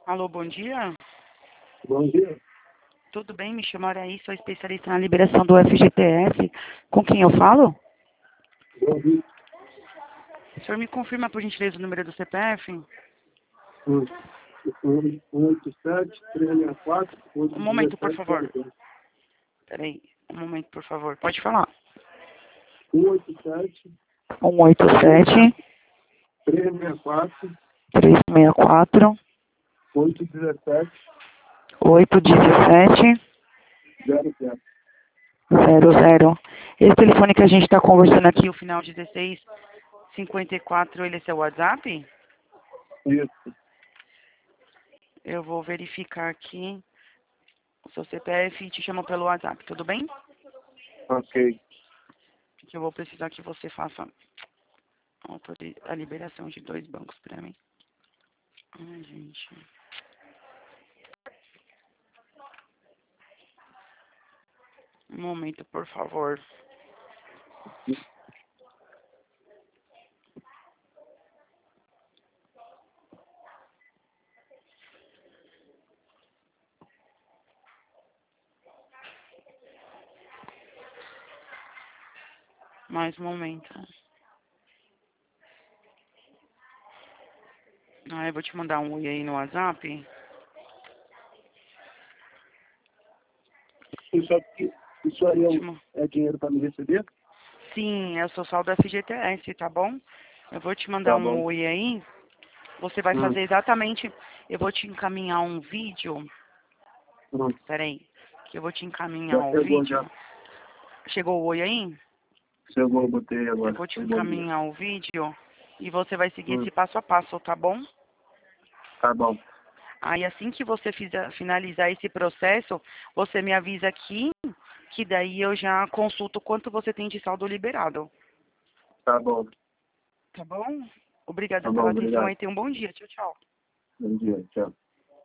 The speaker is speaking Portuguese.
Alô, bom dia. Bom dia. Tudo bem? Me chamo Araí, sou especialista na liberação do FGTS. Com quem eu falo? Bom dia. O senhor me confirma, por gentileza, o número do CPF? 87-364. Um momento, por favor. Peraí, um momento, por favor. Pode falar. 187 187 364 364 817 817 00. 00. Esse telefone que a gente está conversando aqui, o final 1654, ele é seu WhatsApp? Isso. Eu vou verificar aqui o seu CPF e te chamo pelo WhatsApp, tudo bem? Ok. Porque eu vou precisar que você faça a liberação de 2 bancos para mim. Ai, gente. Um momento, por favor. Mais um momento. Eu vou te mandar um oi aí no WhatsApp. Isso aí é dinheiro para me receber? Sim, é o seu saldo FGTS, tá bom? Eu vou te mandar Tá um bom. oi aí. Você vai fazer exatamente... Eu vou te encaminhar um vídeo. Peraí. Que eu vou te encaminhar Já o chegou, vídeo. já. Chegou o oi aí? Chegou, botei Eu agora. vou te Bom dia. encaminhar o vídeo. E você vai seguir esse passo a passo, tá bom? Tá bom. Aí assim que você finalizar esse processo, você me avisa aqui, que daí eu já consulto quanto você tem de saldo liberado. Tá bom. Tá bom? Obrigada Tá bom, pela atenção obrigado. aí, tenha um bom dia. Tchau, tchau. Bom dia. Tchau.